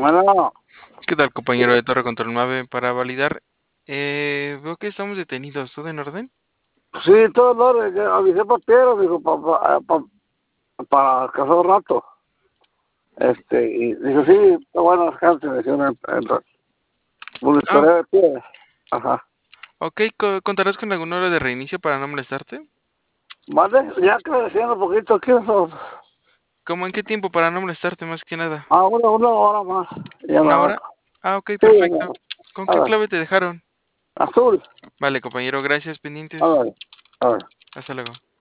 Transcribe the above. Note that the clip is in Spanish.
Bueno, ¿Qué tal, compañero de Torre Control Mave? Para validar, veo que estamos detenidos. ¿Todo en orden? sí, todo en orden. Ya avisé para Piero, dijo, para casar un rato. Y dijo, sí, está bueno, descanse, decía en Ah, monitorea de pie. Ajá. ok. ¿Contarás con alguna hora de reinicio para no molestarte? Vale, ya que decían un poquito aquí, ¿Cómo en qué tiempo para no molestarte más que nada? una hora más. Ya ¿Una nada. hora? Ah, ok, Sí, perfecto. ¿Con a qué ver, clave te dejaron? azul. Vale, compañero, gracias, A pendientes. ver, a ver. Hasta luego.